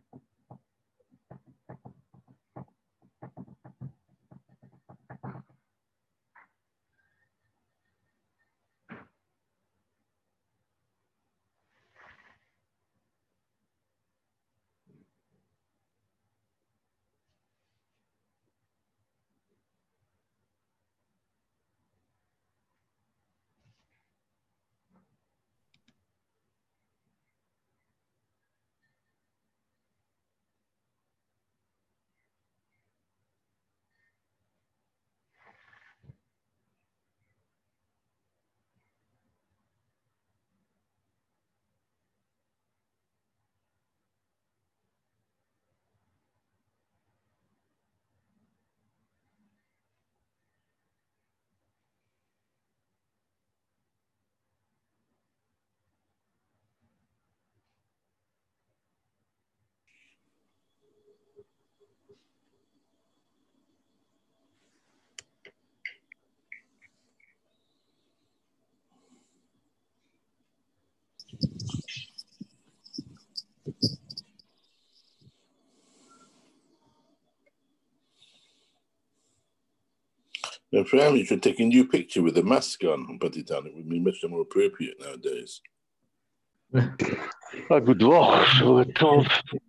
Now, perhaps you should take a new picture with a mask on and put it on. It would be much more appropriate nowadays. Good Tov.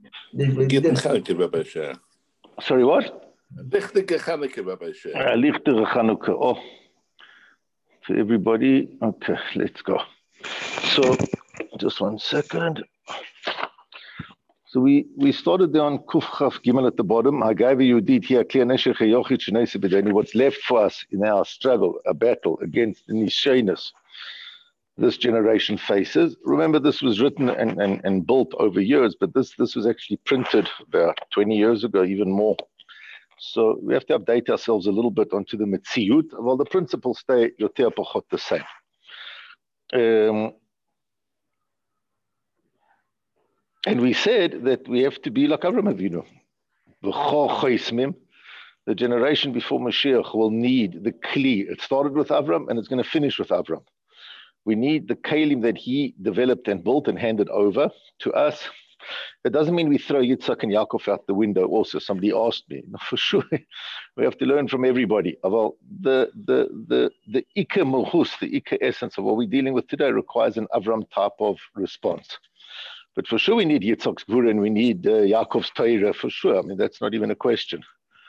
Sorry, what? Lichtige Chanukah, Rabbi Sher. Lichtige Chanukah. Oh, for everybody. Okay, let's go. So, just 1 second. So we started there on Kuf Chaf Gimel at the bottom. I gave you did here clear Neshech Yochid Shnei Sebedeni. What's left for us in our struggle, a battle against the Nishainus this generation faces. Remember, this was written and built over years, but this was actually printed about 20 years ago, even more. So we have to update ourselves a little bit onto the Metziut. Well, the principles stay yoter pachot the same. And we said that we have to be like Avraham Avinu. The generation before Mashiach will need the Kli. It started with Avram and it's going to finish with Avram. We need the Kalim that he developed and built and handed over to us. It doesn't mean we throw Yitzhak and Yaakov out the window also. Somebody asked me. No, for sure, we have to learn from everybody. Well, the Ika Mulchus, the Ika essence of what we're dealing with today requires an Avram type of response. But for sure, we need Yitzhak's Gvura and we need Yaakov's Torah, for sure. I mean, that's not even a question.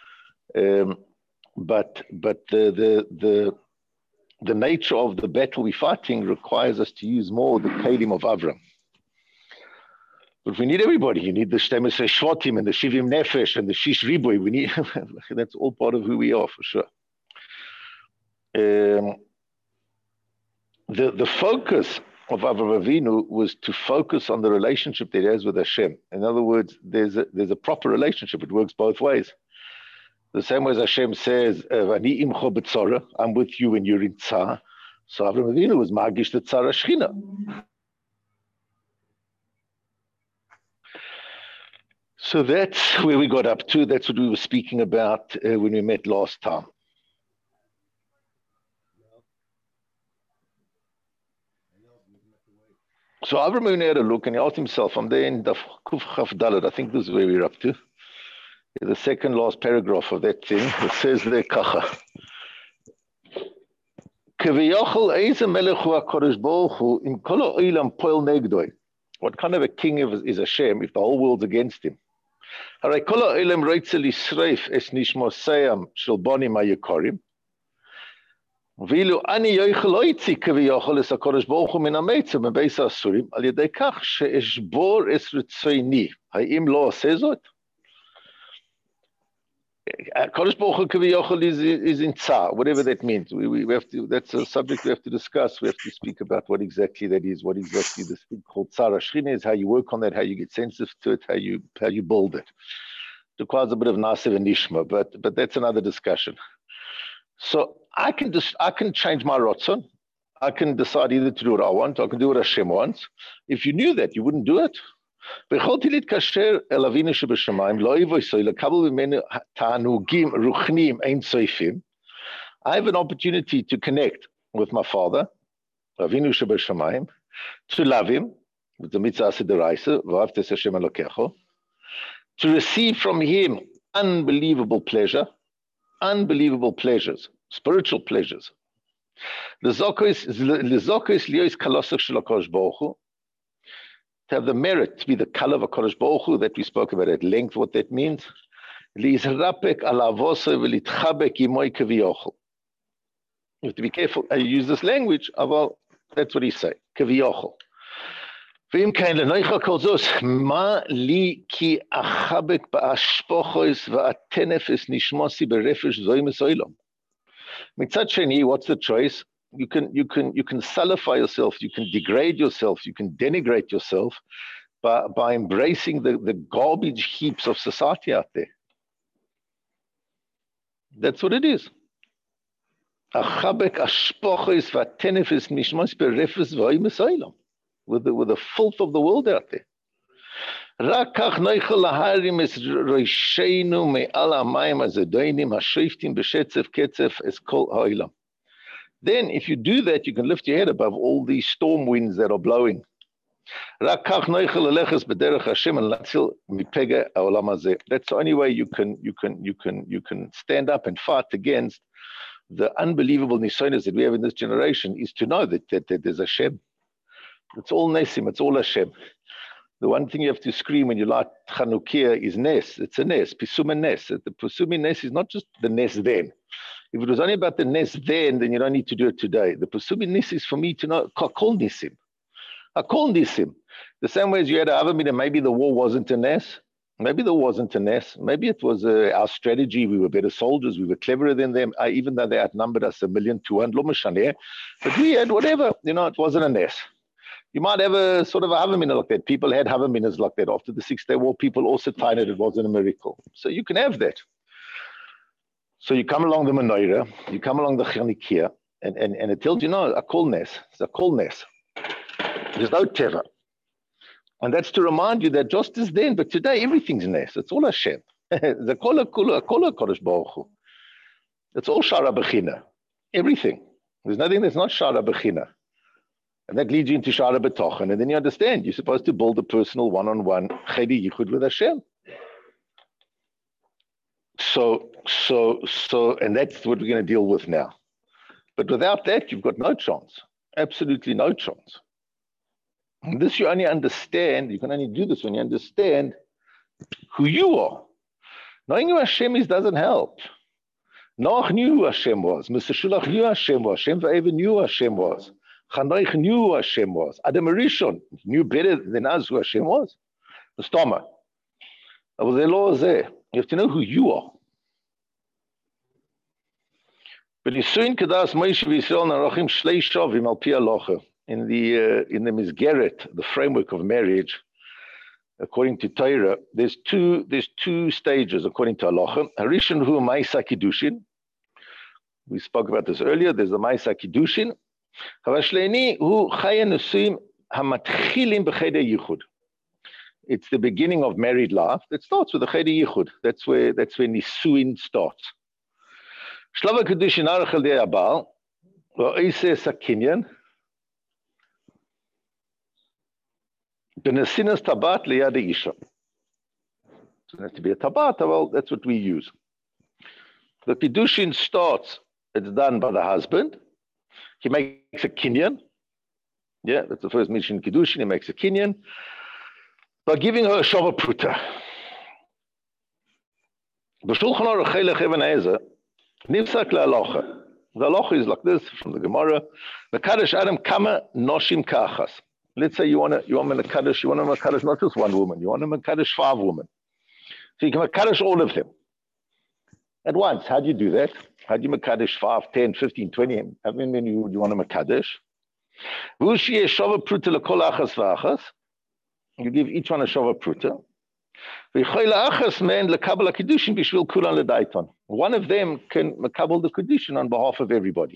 But the nature of the battle we're fighting requires us to use more the Kalim of Avram. But we need everybody. You need the Shtem Esrei Shvatim and the Shivim Nefesh and the Shish Riboy. We need, that's all part of who we are, for sure. The focus of Avraham Avinu was to focus on the relationship that he has with Hashem. In other words, there's a proper relationship. It works both ways. The same way as Hashem says, "Ani imcho b'tzara," I'm with you when you're in tzar. So Avraham Avinu was magish the tzara shchina. So that's where we got up to. That's what we were speaking about when we met last time. So Avraham Avinu had a look and he asked himself, I'm there in the Kuf Chaf Dalet, I think this is where we're up to. The second last paragraph of that thing, it says there, Kacha. What kind of a king is Hashem if the whole world's against him? ואילו אני יוכל להוציא כביכול את הקדוש ברוך הוא מן המצר מבית האסורים על ידי כך שאשבור את רצוני. האם לא עושה זאת? הקדוש ברוך הוא כביכול is in tsar, whatever that means. We have to, that's a subject we have to discuss. We have to speak about what exactly that is, what exactly this thing called tsar Shechina is, how you work on that, how you get sensitive to it, how you build it. It requires a bit of nasiv and nishma, but that's another discussion. So I can change my rotzon. I can decide either to do what I want, or I can do what Hashem wants. If you knew that, you wouldn't do it. I have an opportunity to connect with my Father, Avinu Shebashamayim, to love Him with the mitzvah Siduraisa, V'ahavta Hashem Elokecho, to receive from him unbelievable pleasures, spiritual pleasures. To have the merit to be the kala of HaKadosh Baruch Hu, that we spoke about at length, what that means. You have to be careful. I use this language, well, that's what he say. Kaviochel. V'im kain lenoicha kol zos, ma li ki achabek ba'ashpochos va'atenef es nishmosi berefesh zoymes oilom. Mitzad sheni, what's the choice? You can salify yourself, you can degrade yourself, you can denigrate yourself by embracing the garbage heaps of society out there. That's what it is. Achabek ashpochos va'atenef es nishmosi berefesh zoymes oilom. With the filth of the world out there. Then if you do that, you can lift your head above all these storm winds that are blowing. That's the only way you can stand up and fight against the unbelievable nisonos that we have in this generation, is to know that there's a Hashem. It's all Nesim, it's all Hashem. The one thing you have to scream when you light Chanukiah is Nes. It's a Nes, Pisum Nes. The Pisum Nes is not just the Nes then. If it was only about the Nes then you don't need to do it today. The Pisum Nes is for me to know, Kol Nisim. Kol Nisim. The same way as you had a Avamina, maybe the war wasn't a Nes. Maybe there wasn't a Nes. Maybe it was our strategy. We were better soldiers. We were cleverer than them, even though they outnumbered us 1,200,000. But we had whatever. It wasn't a Nes. You might have a sort of a Havamina like that. People had Havaminas like that. After the 6-day war, people also tied it wasn't a miracle. So you can have that. So you come along the Menorah, you come along the Chanukiah, and it tells you, no, a kol nes. It's a kol nes. There's no teva. And that's to remind you that just as then, but today, everything's nes. It's all Hashem. The kol HaKadosh Baruch Hu. It's all Shara Bechina. Everything. There's nothing that's not Shara Bechina. And that leads you into Shara B'tochen, and then you understand you're supposed to build a personal one-on-one Chedi Yichud with Hashem. So, and that's what we're going to deal with now. But without that, you've got no chance. Absolutely no chance. And this you only understand, you can only do this when you understand who you are. Knowing who Hashem is doesn't help. Noach knew who Hashem was. Mr. Shulach knew who Hashem was. Shem Va'eva knew who Hashem was. Chanoich knew who Hashem was. Adam Rishon knew better than us who Hashem was. The Stoma. You have to know who you are. But in the Misgeret, the framework of marriage, according to Torah, there's two stages according to Halacha. Harishon hu Ma'isa Kiddushin. We spoke about this earlier. There's the Ma'isa Kiddushin. Havashleni hu Chaya Nusuim hamatchilim b'Cheder Yichud. It's the beginning of married life. That starts with the Cheder Yichud. That's where Nisuin starts. Shlava Kiddushin arachel de'abal va'iseh sakinyan b'nesinas tabat liyad isha. So it has to be a tabat. Well, that's what we use. The Kiddushin starts. It's done by the husband. He makes a kinyan. Yeah, that's the first mention in Kiddushin. He makes a kinyan by giving her a shava pruta. The Shulchan Aruch Chelech Even Ezer nifsak le'alocha. The halacha is like this from the Gemara. The Kaddish Adam kama noshim kachas. Let's say you want to Kaddish not just one woman. You want to Kaddish 5 women. So you can Kaddish all of them at once. How do you do that? How do you Kaddish 5, 10, 15, 20? How many you want to Kaddish? V'ushiyeh shava pruta lekol achas v'achas. You give each one a shava pruta. One of them can makabel the Kiddushin on behalf of everybody.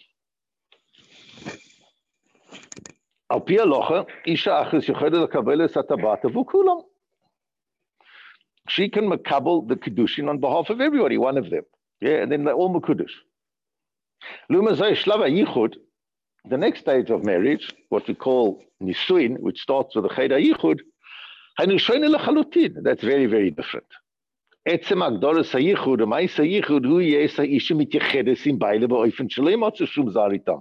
She can makabel the Kiddushin on behalf of everybody, one of them. Yeah, and then they're all Mekudesh. The next stage of marriage, what we call Nisuin, which starts with the Cheder Yichud, that's very, very different. עצם הגדולת הייחוד, ומעשה הייחוד, הוא יהיה האיש שמתייחדת עם בעלה באופן שלא ימצא שום זר איתם.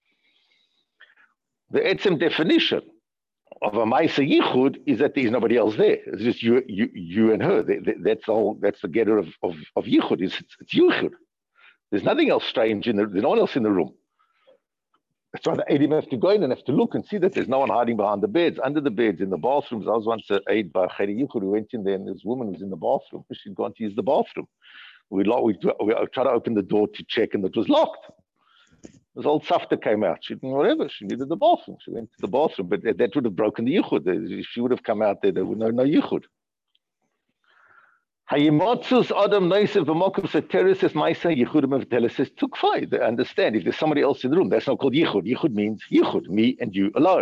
ועצם definition of a Maisa Yichud is that there's nobody else there. It's just you and her. That's the getter of Yichud. It's Yichud. There's nothing else strange there's no one else in the room. That's why the Eidim have to go in and have to look and see that there's no one hiding behind the beds, under the beds, in the bathrooms. I was once an Eid by Chedi Yichud who went in there and this woman was in the bathroom. She'd gone to use the bathroom. We tried to open the door to check and it was locked. This old Safta came out. She didn't whatever. She needed the bathroom. She went to the bathroom, but that would have broken the Yichud. If she would have come out there would no Yichud. Hayimotzus Adam Neisef V'Mokum Seteris Maisa Yichud Mevtelis took five. They understand if there's somebody else in the room, that's not called Yichud. Yichud means Yichud, me and you alone.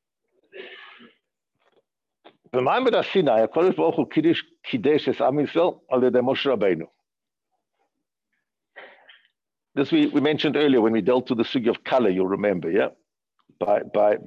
B'mayim b'Sinai, HaKadosh Baruch Hu Kidesh es Am Yisrael al yedei Moshe Rabbeinu. This we mentioned earlier when we dealt with the sugi of Kala, you'll remember, yeah? By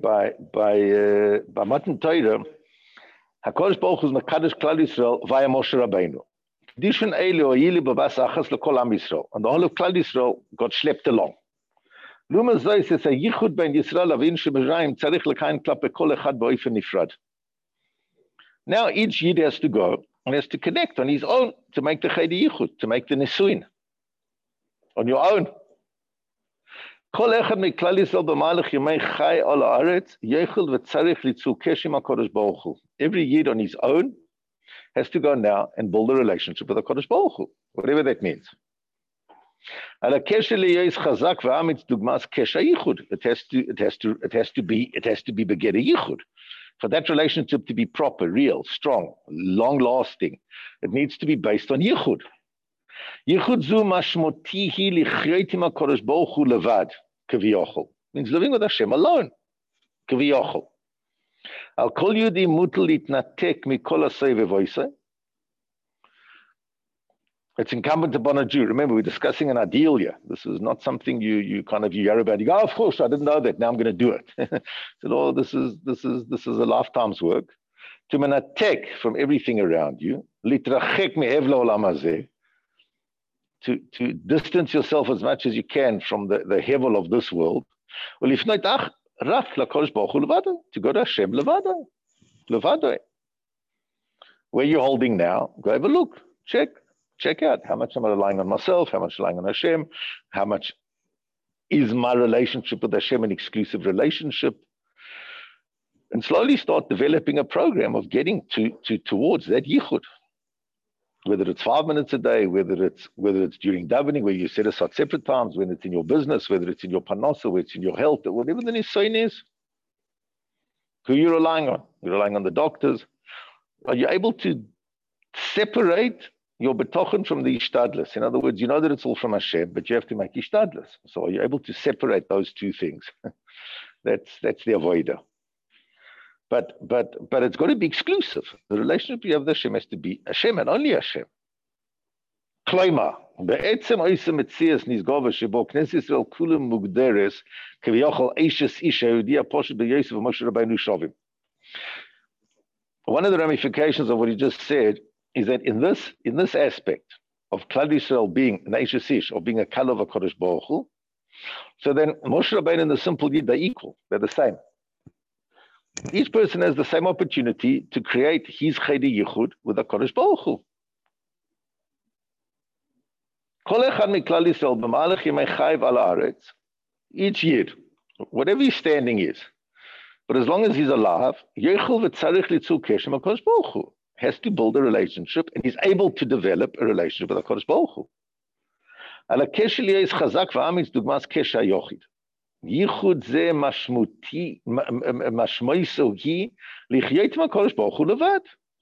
Matan Torah, HaKadosh Baruch Hu is Mekadosh Klal Yisrael via Moshe Rabbeinu. Kedushin Eile Oyili B'Bas Achas L'Kol Am Yisrael. And the whole of Klal Yisrael got schlepped along. Luma Zois is a Yichud Ben Yisrael Avin Shebezrayim Tzarich L'Kain Klape Kol Echad B'Oifen Nifrad. Now each Yid has to go and has to connect on his own to make the Chedi Yichud, to make the Nesuin. On your own. Kol echad miklal Yisrael b'malach yemei chai al haaretz yechel v'tzarich litzul keshim HaKadosh Baruch Hu. Every Yid on his own has to go now and build a relationship with HaKadosh Baruch Hu, whatever that means. Ala kesher liyos chazak v'amitz dugmas kesher yichud. It has to be begeder yichud. For that relationship to be proper, real, strong, long-lasting, it needs to be based on yichud. Yichud zu mashmotihi lichreit im HaKadosh Baruch Hu levad, kaviyachol. Means living with Hashem alone, kaviyachol. Al kol yudi mutal litnatek mikol asay vevoisay. It's incumbent upon a Jew. Remember, we're discussing an ideal here. This is not something you hear about. You go, oh, of course, I didn't know that. Now I'm going to do it. So, oh, this is a lifetime's work. To menatek from everything around you, litrachek me'ev la'olam hazeh. To distance yourself as much as you can from the hevel of this world. Well, if not, to go to Hashem levado. Where you're holding now, go have a look, check out how much am I relying on myself, how much relying on Hashem, how much is my relationship with Hashem an exclusive relationship, and slowly start developing a program of getting towards that yichud. Whether it's 5 minutes a day, whether it's during davening, where you set aside separate times, when it's in your business, whether it's in your parnasa, whether it's in your health, or whatever the nisayin is. Who are you relying on? You're relying on the doctors. Are you able to separate your betochen from the ishtadlis? In other words, you know that it's all from Hashem, but you have to make ishtadlis. So are you able to separate those two things? That's the avoider. But it's got to be exclusive. The relationship you have with Hashem has to be Hashem and only Hashem. Kloima, be'etzem oisem etzias nizgova shebo Knesset Yisrael kulam mugderes kaviyachol eishes isha yudia poshet be'Yosef v'Moshe Rabbeinu shovim. One of the ramifications of what he just said is that in this aspect of Klal Yisrael being an eishes ish, or being a kal of HaKadosh Baruch Hu, so then Moshe Rabbeinu and the simple Yid, they're equal. They're the same. Each person has the same opportunity to create his Chedi Yichud with the HaKadosh Baruch Hu. Kol echad miklal Yisrael b'malach yemei chayv al haaretz. Each year, whatever his standing is, but as long as he's alive, yechol v'tzarich litzul keshem HaKadosh Baruch Hu has to build a relationship, and he's able to develop a relationship with HaKadosh Baruch Hu. Ala kesher liyos chazak v'amitz dugmas kesher yochid. Yichud ze mashmoiso hi lichyeit HaKadosh Baruch Hu levad.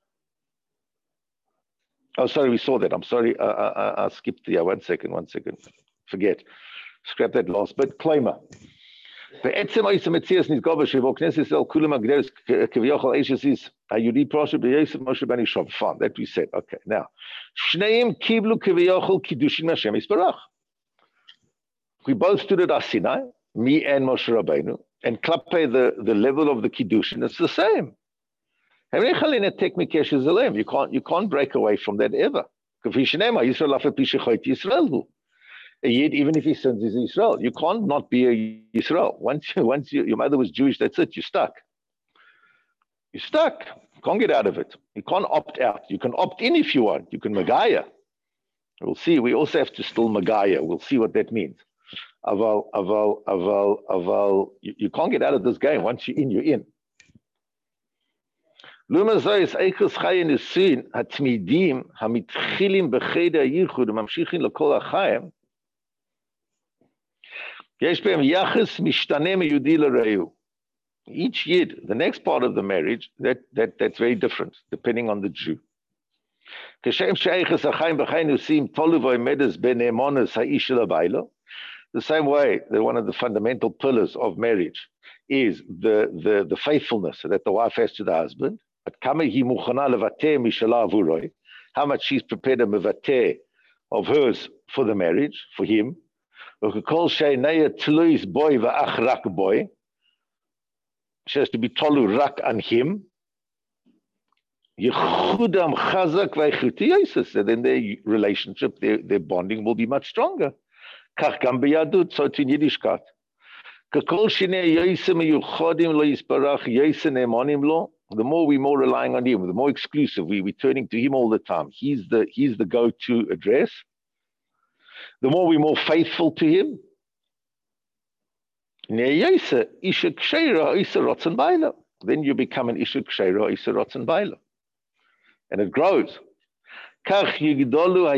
Oh, sorry, we saw that. I'm sorry, I skipped. Yeah, one second. Forget. Scrap that last bit. Kloima. Be'etzem oisem etzias nizgova shebo Knesset Yisrael kulam agderes kaviyachol eishes is hayudi prosher be'Yosef Moshe Rabbeinu shovim. Fine, that we said. Okay, now shneim kiblu kaviyachol kiddushin Hashem Yisbarach. We both stood at Sinai, me and Moshe Rabbeinu, and klape the level of the kiddushin, it's the same. You can't break away from that ever, Even if he sins, he's Israel. You can't not be a Israel. Once your mother was Jewish, that's it. You're stuck. You're stuck. You can't get out of it. You can't opt out. You can opt in if you want. You can Magaya. We'll see. We also have to still Magaya. We'll see what that means. Aval. You can't get out of this game. Once you're in, you're in. לעומת זאת, איכוס חי הנישואין התמידים המתחילים בחדר הייחוד וממשיכים לכל החיים, יש בהם יחס משתנה מיהודי לרעהו. Each yid, the next part of the marriage, that's very different, depending on the Jew. כשם שאיכוס החיים בחיים נישואין תלוי ועומדת בנאמנות האיש לבעלו, the same way that one of the fundamental pillars of marriage is the faithfulness that the wife has to the husband. How much she's prepared to mevateh of hers for the marriage, for him. She has to be tolu rak on him. And then their relationship, their bonding will be much stronger. So it's in Yiddishkeit. The more we're more relying on him, the more exclusive we're turning to him all the time. He's the go-to address. The more we're more faithful to him. Then you become an Isha Ksheira Isha Rotzen Baila. And it grows. So too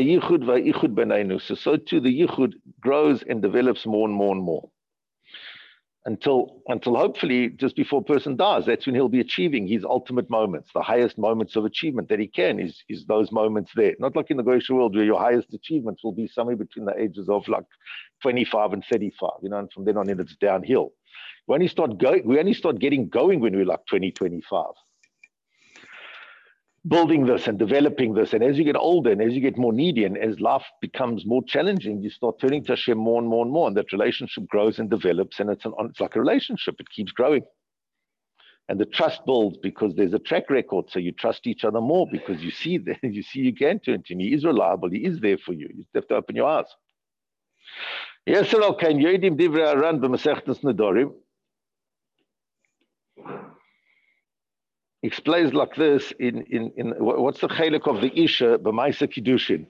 the Yichud grows and develops more and more and more. Until hopefully just before a person dies, that's when he'll be achieving his ultimate moments, the highest moments of achievement that he can is those moments there. Not like in the Goyish world where your highest achievements will be somewhere between the ages of like 25 and 35, and from then on in it's downhill. We only start getting going when we're like 20, 25. Building this and developing this, and as you get older and as you get more needy and as life becomes more challenging, you start turning to Hashem more and more and more, and that relationship grows and develops, and it's like a relationship. It keeps growing, and the trust builds because there's a track record. So you trust each other more because you see that you can turn to him. He is reliable. He is there for you. You have to open your eyes. Yes, okay. Yodim divrei Aran b'Masechtas Nedarim explains like this in what's the chilek of the Isha b'Maisa Kiddushin.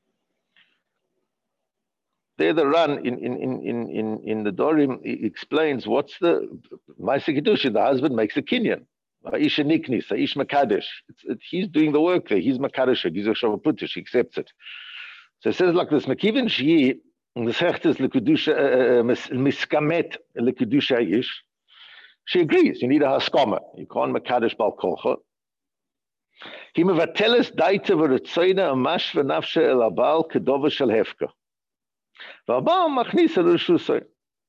There the Ran in the Dorim explains what's the Maisa Kiddushin. The husband makes a kinyan. Isha niknis, Ish makadesh. He's doing the work there. He's makadesh. He's a shavaputish. He accepts it. So it says like this: Mekivin shyi the sechtes lekudusha miskamet lekudusha ish. She agrees. You need a haskama. You can't makadesh bal kolcha. He mevateles daita v'retzoyna amash v'nafshe el abal kedova shel hefka. V'abal machnis el rishusay.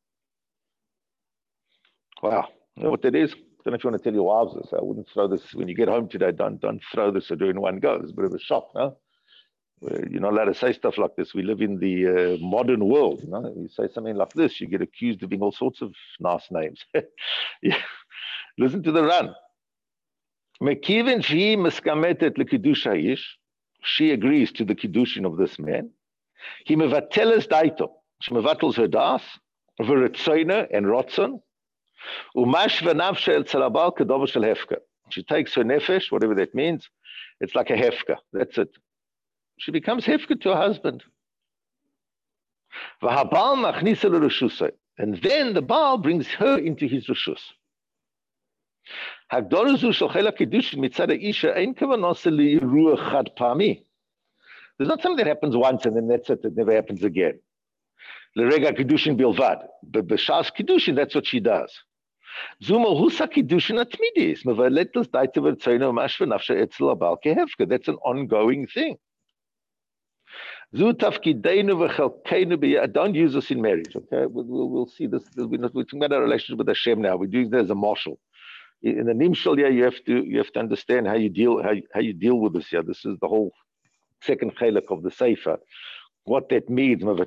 Wow, you know what that is? I don't know if you want to tell your wives this. I wouldn't throw this when you get home today. Don't throw this or do in one go. It's a bit of a shock, no? You're not allowed to say stuff like this. We live in the modern world. You say something like this, you get accused of being all sorts of nice names. Yeah. Listen to the Ran. She agrees to the kiddushin of this man. He mevateles daito. She mevatels her das, v'retzoyna and rotzon. Umash v'nafshe el tzalabal kedova shel hefka. She takes her nefesh, whatever that means. It's like a hefka. That's it. She becomes hefka to her husband. And then the Baal brings her into his reshus. There's not something that happens once and then that's it. It never happens again. L'rega kiddushin bilvad. But b'shas kiddushin, that's what she does. Zuma husa kiddushin atmidis. Mevaletos daita v'rtzoyna u'mash v'nafshe etzel abal kehefka. That's an ongoing thing. Don't use this in marriage, okay? We'll see this. We're talking about our relationship with Hashem now. We're doing that as a marshal. In the Nimshal, yeah, you have to understand how you deal with this. Yeah, this is the whole second chilek of the Sefer. What that means, what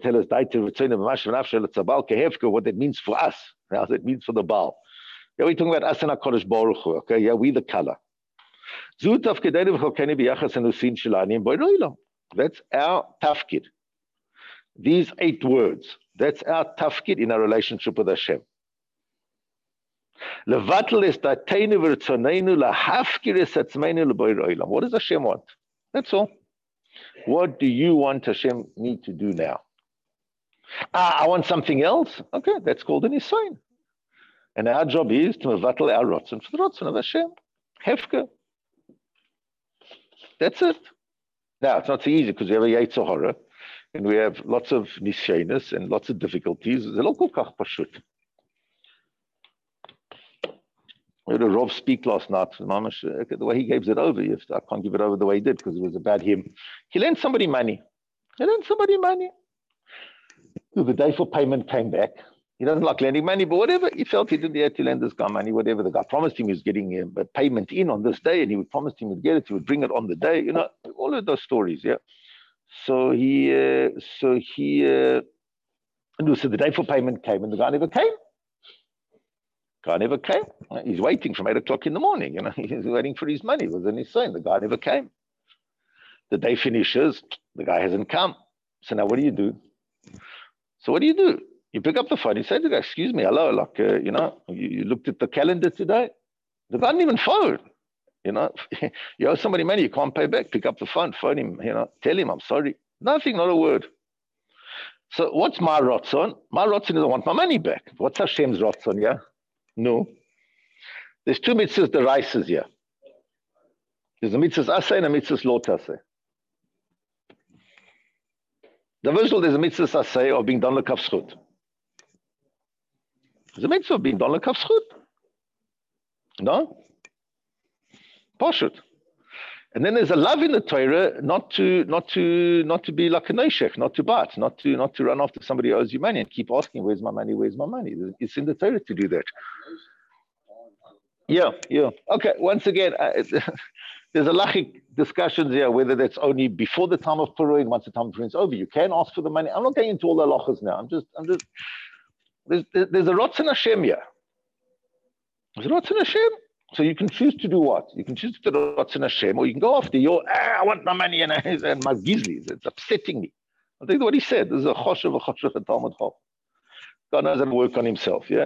that means for us, how that means for the Baal. Yeah, we're talking about us and HaKadosh Baruch Hu, okay? Yeah, we the color. That's our tafkid. These 8 words, that's our tafkid in our relationship with Hashem. What does Hashem want? That's all. What do you want Hashem need to do now? I want something else. Okay, that's called an Nisayon. And our job is to mevatel our rotzen for the rotzen of Hashem. Hefka. That's it. Now, it's not so easy because we have a Yetzer Hara and we have lots of nisyonos and lots of difficulties. It's not kol kach pashut. We had a Rav speak last night. The way he gave it over, I can't give it over the way he did because it was about him. He lent somebody money. The day for payment came back. He doesn't like lending money, but whatever, he felt he didn't have to lend this guy money, whatever. The guy promised him he was getting a payment in on this day, and he would promise him he'd get it, he would bring it on the day, all of those stories, yeah. So the day for payment came, and the guy never came. He's waiting from 8 o'clock in the morning, he's waiting for his money. It was in his sign. The guy never came. The day finishes, the guy hasn't come. So now what do you do? You pick up the phone, you say to the guy, excuse me, hello, you looked at the calendar today? The guy didn't even phone, You owe somebody money, you can't pay back. Pick up the phone, phone him, tell him, I'm sorry. Nothing, not a word. So what's my rotzon? My rotzon is I want my money back. What's Hashem's rotzon, yeah? No. There's 2 mitzvahs deraises here. There's a mitzvahs aseh and a mitzvahs lo taseh. The visual, there's a mitzvah aseh of being done l'kav zchut. There's a mitzvah of being done l'kav zchut. No? Pashut. And then there's a love in the Torah not to be like a noshech, not to bite, not to run after somebody who owes you money and keep asking, where's my money? It's in the Torah to do that. Yeah. Okay, once again, there's a lachic discussions here, whether that's only before the time of Purim, once the time of Purim is over. You can ask for the money. I'm not going into all the halachas now. There's a rotzen Hashem here. There's a rotzen Hashem. So you can choose to do what? You can choose to do rotzen Hashem, or you can go after I want my money and my gizlis. It's upsetting me. I think what he said. This is a choshev a Talmud Chacham. God knows how to work on himself, yeah?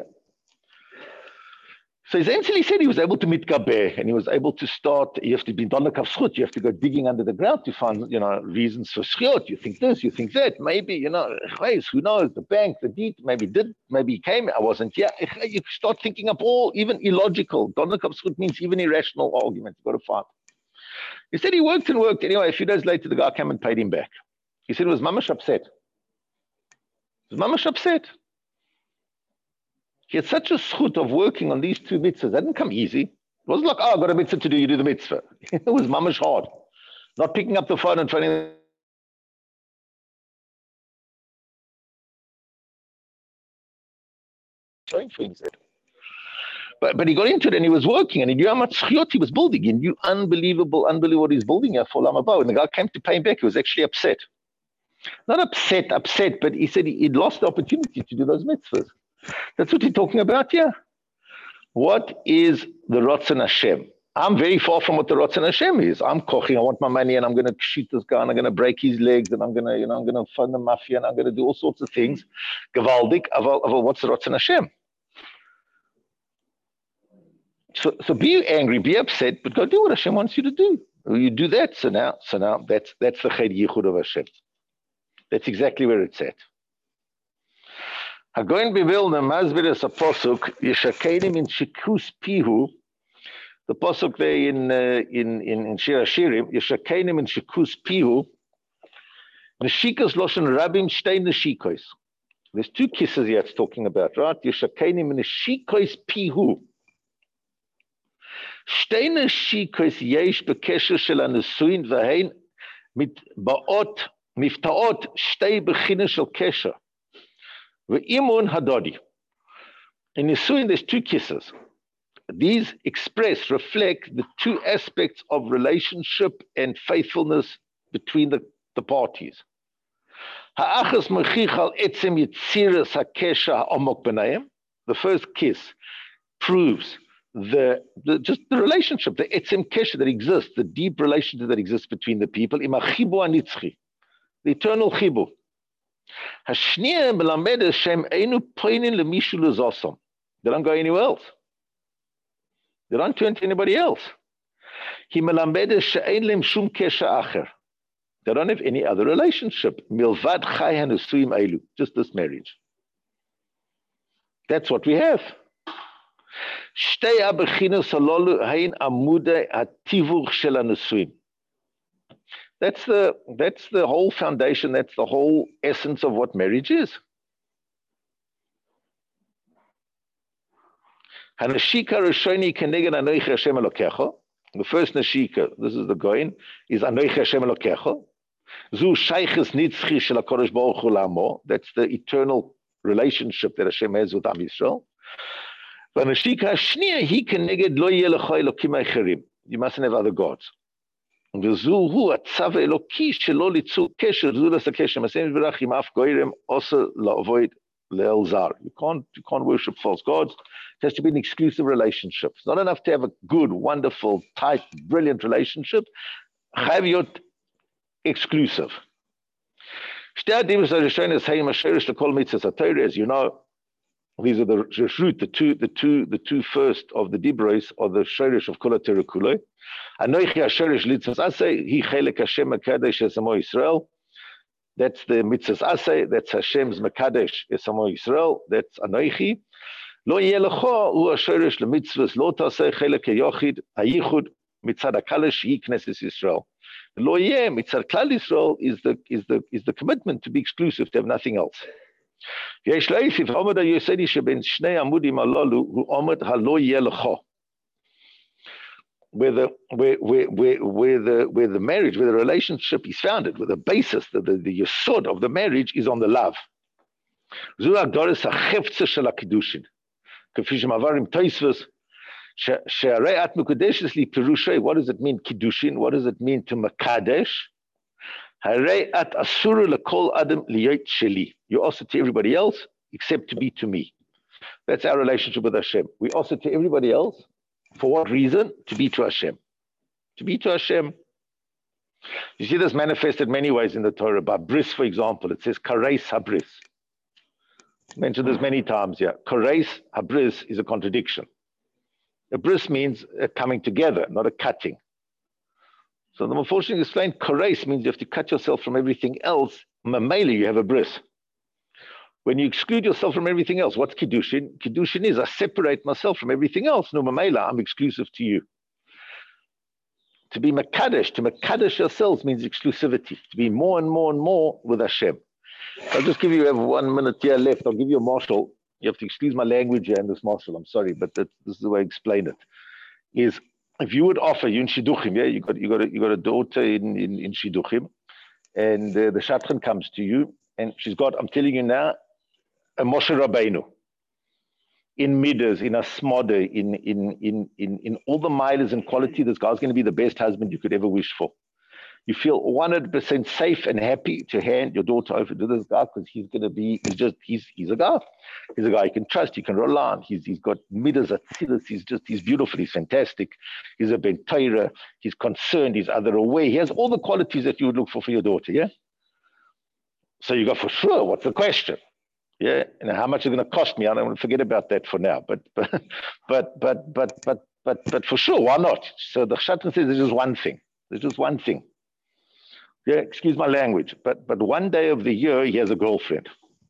So essentially he said he was able to mitgabeh, and he was able to start. You have to be done l'kav zchut. You have to go digging under the ground to find, reasons for zchiot. You think this, you think that. Maybe, who knows? The bank, the deed, maybe he came. I wasn't. Yeah, you start thinking up all even illogical. Done l'kav zchut means even irrational arguments. You've got to find. He said he worked and worked. Anyway, a few days later, the guy came and paid him back. He said he was mamash upset. He had such a zchut of working on these 2 mitzvahs. That didn't come easy. It wasn't like, I've got a mitzvah to do, you do the mitzvah. It was mamash hard. Not picking up the phone and trying showing things there. But he got into it and he was working and he knew how much zchiot he was building. He knew unbelievable what he's building here for Olam Haba. When the guy came to pay him back, he was actually upset. Not upset, but he said he'd lost the opportunity to do those mitzvahs. That's what he's talking about here. What is the rotzen Hashem? I'm very far from what the rotzen Hashem is. I'm koching, I want my money, and I'm going to shoot this guy, and I'm going to break his legs, and I'm going to fund the mafia, and I'm going to do all sorts of things. Gewaldig, aber what's the rotzen Hashem? So be angry, be upset, but go do what Hashem wants you to do. You do that, so now that's the ched yichud of Hashem. That's exactly where it's at. Hagoin Bivilna Masbir is a posuk Yeshakenim in Shikus Pihu. The posuk there in Shir Hashirim Yeshakenim in Shikus Pihu. Neshikas Loshen Rabim Shtei Neshikos. There's 2 kisses here it's talking about, right? Yeshakenim in Neshikos Pihu. Shtei Neshikos Yesh Bekesher Shel HaNesuin V'hein mit Ba'ot Miftaot Shtei Bechina Shel Kesher. Imun hadodi. In Nisuin, there's 2 kisses. These reflect the 2 aspects of relationship and faithfulness between the parties. The first kiss proves just the relationship, the etzem kesher that exists, the deep relationship that exists between the people, im achibu anitzchi, the eternal chibu. Hashniya melamed Hashem einu poinin lemishu lezosam. They don't go anywhere else. They don't turn to anybody else. He melamed she'ein lem shum kesher acher. They don't have any other relationship. Milvad chai hanesuim elu. Just this marriage. That's what we have. Shtei habechinos halolu hein amudei hativuch shel hanesuim. That's the whole foundation. That's the whole essence of what marriage is. Hanashika rishoni keneged anochi Hashem Elokecha. The first nashika, this is the goin, is anochi Hashem Elokecha. Zu shayches nitzchi shel HaKadosh Baruch Hu la'amo. That's the eternal relationship that Hashem has with Am Yisrael. Vanashika hashniya hi keneged lo yeh lecha elokim acherim. You mustn't have other gods. V'zu hu atzav eloki shelo litzu kesher zu l'sakesher Hashem yisbarach im af goyrem osa la'avoid le'el zar. You can't worship false gods. It has to be an exclusive relationship. It's not enough to have a good, wonderful, tight, brilliant relationship. Chayav exclusive. As you know, these are the root, the two first of the Dibros are the Shorish of Kol HaTorah Kulei. Anochi HaShorish Litzvos Aseh, Hi Chelek Hashem Mekadesh Esamo Yisrael. That's the Mitzvos Aseh, that's Hashem's Mekadesh Esamo Yisrael, that's Anochi. Lo Yeh Lecho Hu HaShorish LeMitzvos Lo Taseh Chelek HaYochid HaYichud Mitzad HaKalesh Hi Knesses Yisrael. Lo Yeh Mitzad Klal Yisrael is the commitment to be exclusive, to have nothing else. Yesh Leifif Omad HaYosedi Sheben Shnei Amudim Alalu Hu Omad HaLo Yeh Lecho. Where the marriage, where the relationship is founded, where the basis, the yesod of the marriage is on the love. Zu Agdoris HaCheftzeh Shel HaKiddushin. K'fi shemavarim Tosfos she'arei at mekudeshes li pirushay. What does it mean, Kiddushin? What does it mean to Mekadesh? Harei at asuru lekol adam liyot sheli. You also to everybody else except to be to me. That's our relationship with Hashem. We also to everybody else. For what reason? To be to Hashem. To be to Hashem. You see this manifested many ways in the Torah. By bris, for example, it says kareis habris. Mentioned this many times here. Kareis habris is a contradiction. A bris means a coming together, not a cutting. So the Meforshim explained kareis means you have to cut yourself from everything else. Mamela, you have a bris. When you exclude yourself from everything else, what's Kiddushin? Kiddushin is I separate myself from everything else. No, Mamela, I'm exclusive to you. To be Mekadesh, to Mekadesh yourselves means exclusivity. To be more and more and more with Hashem. I'll just give you 1 minute here left. I'll give you a marshal. You have to excuse my language here in this marshal. I'm sorry, but this is the way I explain it. Is if you would offer, you in Shidduchim, yeah, you got a daughter in Shidduchim, and the Shatran comes to you, and she's got, I'm telling you now, a Moshe Rabbeinu in midas, in asmode, in all the miles and quality. This guy's going to be the best husband you could ever wish for. You feel 100% safe and happy to hand your daughter over to this guy because he's going to be, he's a guy. He's a guy you can trust, you can rely on. He's got midas atzilus, he's beautiful, he's fantastic. He's a ben Torah, he's concerned, he's other aware. He has all the qualities that you would look for your daughter, yeah? So you go, for sure, what's the question? Yeah, and how much is it going to cost me? I don't want to forget about that for now. But for sure, why not? So the Shatran says there's just one thing. There's just one thing. Yeah, excuse my language, but one day of the year he has a girlfriend.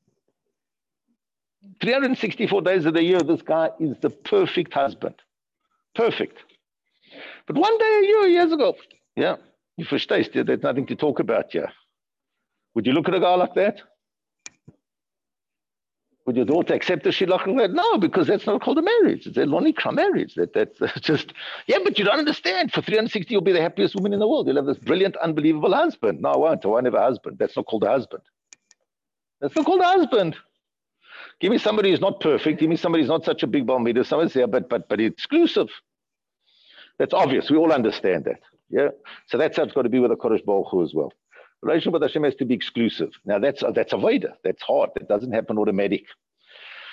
364 days of the year, this guy is the perfect husband. Perfect. But one day a year he has a girlfriend. Yeah, you verstehst, there's nothing to talk about here. Would you look at a guy like that? Would your daughter accept a shidduch like that? No, because that's not called a marriage. It's a lonikra marriage. That's just, yeah, but you don't understand. For 360, you'll be the happiest woman in the world. You'll have this brilliant, unbelievable husband. No, I won't. I won't have a husband. That's not called a husband. That's not called a husband. Give me somebody who's not perfect. Give me somebody who's not such a big bomb leader. Somebody's there, but exclusive. That's obvious. We all understand that. Yeah. So that's how it's got to be with the Kodesh Baruch Hu as well. Relationship with Hashem has to be exclusive. Now that's avodah. That's hard. That doesn't happen automatic.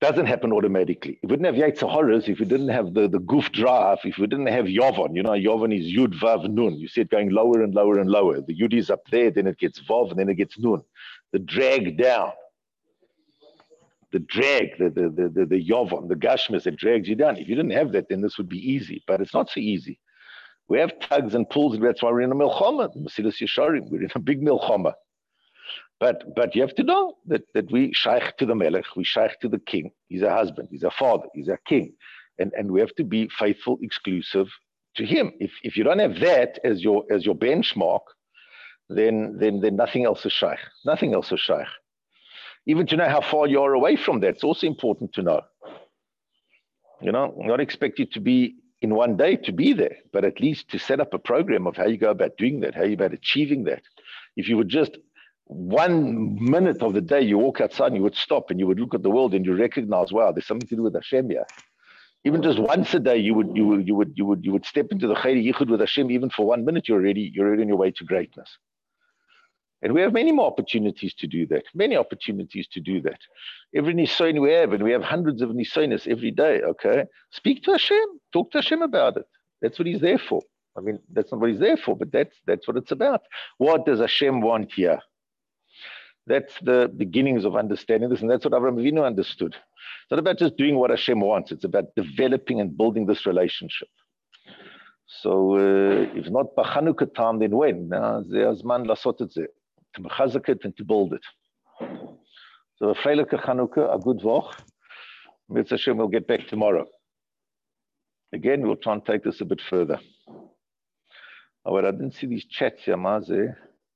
Doesn't happen automatically. If we didn't have Yetzer Haras, if we didn't have the goof drive, if we didn't have Yovon, Yovon is Yud, Vav, Nun. You see it going lower and lower and lower. The Yud is up there, then it gets Vav, and then it gets Nun. The drag down. The drag, the Yovon, the Gashmis, it drags you down. If you didn't have that, then this would be easy. But it's not so easy. We have tugs and pulls, and that's why we're in a Milchama, Mesilas Yesharim. We're in a big Milchama. But you have to know that we shaykh to the Melech, we shaykh to the king. He's a husband, he's a father, he's a king. And we have to be faithful, exclusive to him. If you don't have that as your benchmark, then nothing else is shaykh. Nothing else is shaykh. Even to know how far you are away from that, it's also important to know. Not expect you to be in one day to be there, but at least to set up a program of how you go about doing that, how you go about achieving that. If you would just 1 minute of the day you walk outside and you would stop and you would look at the world and you recognize, wow, there's something to do with Hashem here. Even just once a day, you would step into the Chayri Yichud with Hashem. Even for 1 minute, you're already on your way to greatness. And we have many more opportunities to do that. Many opportunities to do that. Every nisayon we have, and we have hundreds of nisayonis every day. Okay, speak to Hashem. Talk to Hashem about it. That's what He's there for. I mean, that's not what He's there for, but that's what it's about. What does Hashem want here? That's the beginnings of understanding this, and that's what Avraham Avinu understood. It's not about just doing what Hashem wants. It's about developing and building this relationship. So if not b'Chanukah time, then when? Ze hazman lasot et ze, to mechazek it and to build it. So a freiliche Chanukah, a good vach. Mitzvah Hashem, we'll get back tomorrow. Again, we'll try and take this a bit further. Oh, well, I didn't see these chats here, Maze.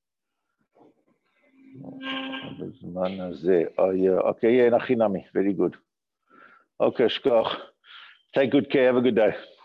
Oh, yeah. Okay, yeah, Nachinami. Very good. Okay, shkoch. Take good care. Have a good day.